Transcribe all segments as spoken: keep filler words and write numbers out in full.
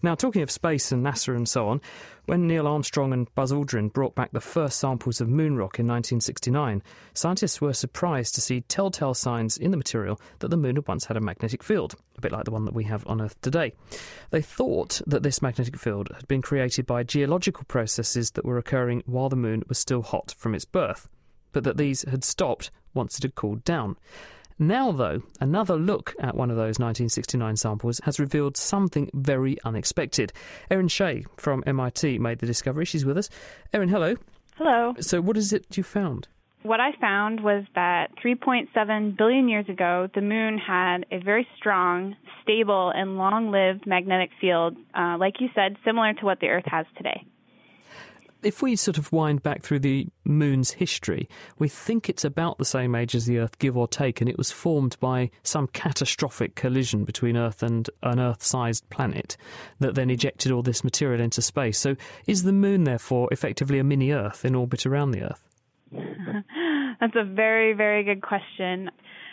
Now, talking of space and NASA and so on, when Neil Armstrong and Buzz Aldrin brought back the first samples of moon rock in nineteen sixty-nine, scientists were surprised to see telltale signs in the material that the moon had once had a magnetic field, a bit like the one that we have on Earth today. They thought that this magnetic field had been created by geological processes that were occurring while the moon was still hot from its birth, but that these had stopped once it had cooled down. Now, though, another look at one of those nineteen sixty-nine samples has revealed something very unexpected. Erin Shea from M I T made the discovery. She's with us. Erin, hello. Hello. So what is it you found? What I found was that three point seven billion years ago, the moon had a very strong, stable, and long-lived magnetic field, uh, like you said, similar to what the Earth has today. If we sort of wind back through the moon's history, we think it's about the same age as the Earth, give or take, and it was formed by some catastrophic collision between Earth and an Earth-sized planet that then ejected all this material into space. So is the moon, therefore, effectively a mini-Earth in orbit around the Earth? That's a very, very good question.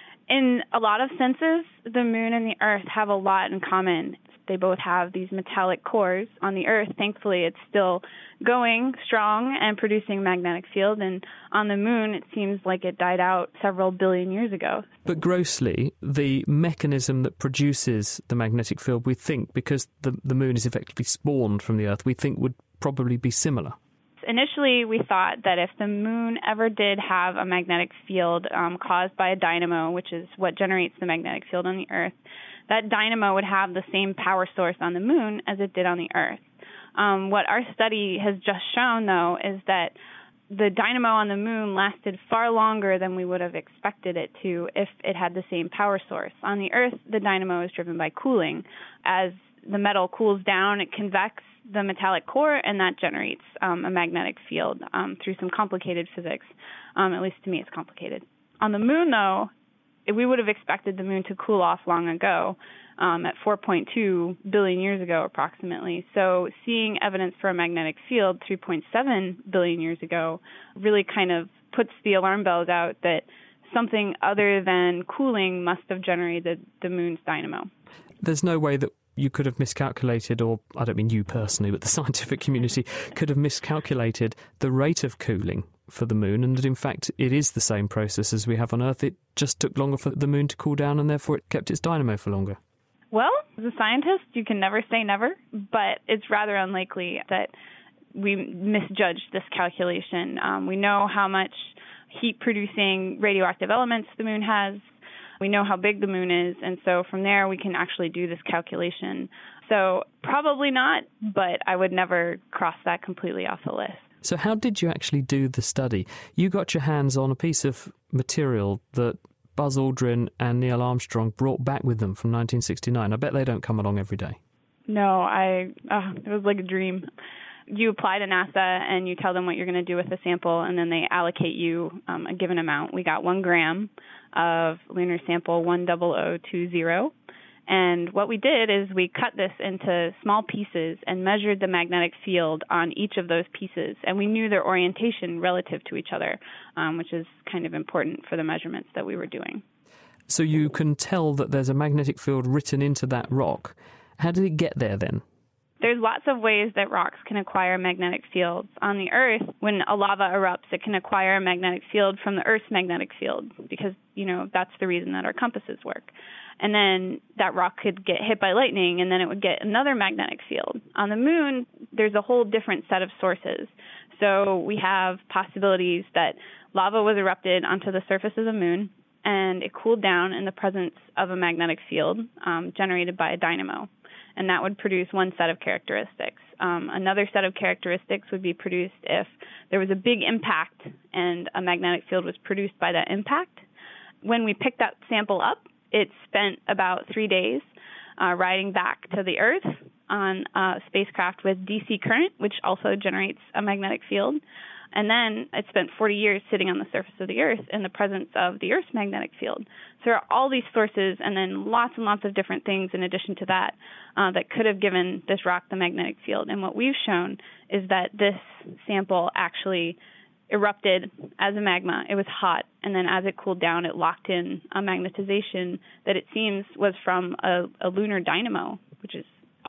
In a lot of senses, the moon and the Earth have a lot in common. They both have these metallic cores. On the Earth, thankfully, it's still going strong and producing a magnetic field, and on the moon, it seems like it died out several billion years ago. But grossly, the mechanism that produces the magnetic field, we think, because the, the moon is effectively spawned from the Earth, we think would probably be similar. Initially, we thought that if the moon ever did have a magnetic field um, caused by a dynamo, which is what generates the magnetic field on the Earth, that dynamo would have the same power source on the moon as it did on the Earth. Um, what our study has just shown, though, is that the dynamo on the moon lasted far longer than we would have expected it to if it had the same power source. On the Earth, the dynamo is driven by cooling. As the metal cools down, it convects the metallic core, and that generates um, a magnetic field um, through some complicated physics. Um, at least to me, it's complicated. On the moon, though, we would have expected the moon to cool off long ago, um, at four point two billion years ago approximately. So seeing evidence for a magnetic field three point seven billion years ago really kind of puts the alarm bells out that something other than cooling must have generated the moon's dynamo. There's no way that you could have miscalculated, or I don't mean you personally, but the scientific community could have miscalculated the rate of cooling for the moon, and that in fact it is the same process as we have on Earth. It just took longer for the moon to cool down, and therefore it kept its dynamo for longer. Well, as a scientist, you can never say never, but it's rather unlikely that we misjudged this calculation. Um, we know how much heat-producing radioactive elements the moon has. We know how big the moon is, and so from there we can actually do this calculation. So probably not, but I would never cross that completely off the list. So how did you actually do the study? You got your hands on a piece of material that Buzz Aldrin and Neil Armstrong brought back with them from nineteen sixty-nine. I bet they don't come along every day. No, I. Uh, it was like a dream. You apply to NASA and you tell them what you're going to do with the sample, and then they allocate you um, a given amount. We got one gram of lunar sample one zero zero two zero. And what we did is we cut this into small pieces and measured the magnetic field on each of those pieces. And we knew their orientation relative to each other, um, which is kind of important for the measurements that we were doing. So you can tell that there's a magnetic field written into that rock. How did it get there then? There's lots of ways that rocks can acquire magnetic fields. On the Earth, when a lava erupts, it can acquire a magnetic field from the Earth's magnetic field because, you know, that's the reason that our compasses work. And then that rock could get hit by lightning, and then it would get another magnetic field. On the moon, there's a whole different set of sources. So we have possibilities that lava was erupted onto the surface of the moon, and it cooled down in the presence of a magnetic field um, generated by a dynamo. And that would produce one set of characteristics. Um, another set of characteristics would be produced if there was a big impact and a magnetic field was produced by that impact. When we picked that sample up, it spent about three days uh, riding back to the Earth on a spacecraft with D C current, which also generates a magnetic field. And then it spent forty years sitting on the surface of the Earth in the presence of the Earth's magnetic field. So there are all these sources and then lots and lots of different things in addition to that uh, that could have given this rock the magnetic field. And what we've shown is that this sample actually erupted as a magma. It was hot, and then as it cooled down, it locked in a magnetization that it seems was from a, a lunar dynamo, which is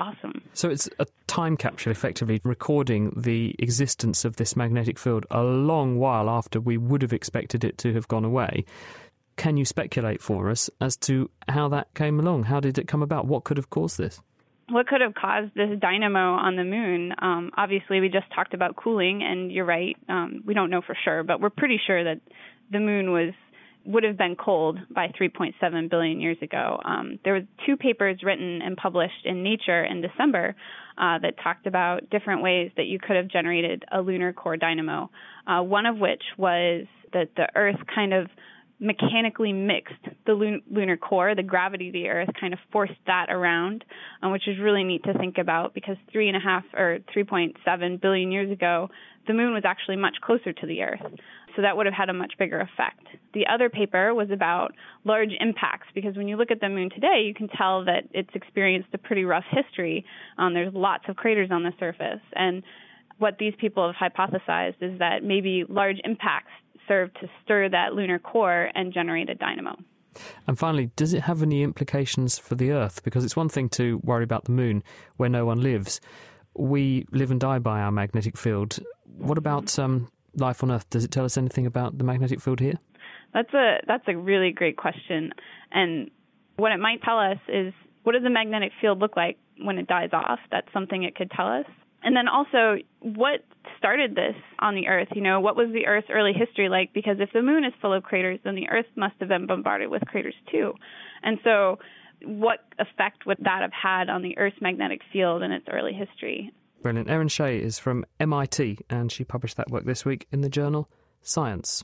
awesome. So it's a time capsule, effectively, recording the existence of this magnetic field a long while after we would have expected it to have gone away. Can you speculate for us as to how that came along? How did it come about? What could have caused this? What could have caused this dynamo on the moon? Um, obviously, we just talked about cooling, and you're right. Um, we don't know for sure, but we're pretty sure that the moon was would have been cold by three point seven billion years ago. Um, there were two papers written and published in Nature in December uh, that talked about different ways that you could have generated a lunar core dynamo, uh, one of which was that the Earth kind of mechanically mixed the lun- lunar core, the gravity of the Earth kind of forced that around, um, which is really neat to think about because three and a half or three point seven billion years ago, the moon was actually much closer to the Earth. So that would have had a much bigger effect. The other paper was about large impacts because when you look at the moon today, you can tell that it's experienced a pretty rough history. Um, there's lots of craters on the surface. And what these people have hypothesized is that maybe large impacts serve to stir that lunar core and generate a dynamo. And finally, does it have any implications for the Earth? Because it's one thing to worry about the moon where no one lives. We live and die by our magnetic field. What about um, life on Earth? Does it tell us anything about the magnetic field here? That's a that's a really great question. And what it might tell us is, what does the magnetic field look like when it dies off? That's something it could tell us. And then also, what started this on the Earth? You know, what was the Earth's early history like? Because if the moon is full of craters, then the Earth must have been bombarded with craters too. And so what effect would that have had on the Earth's magnetic field in its early history? Brilliant. Erin Shea is from M I T, and she published that work this week in the journal Science.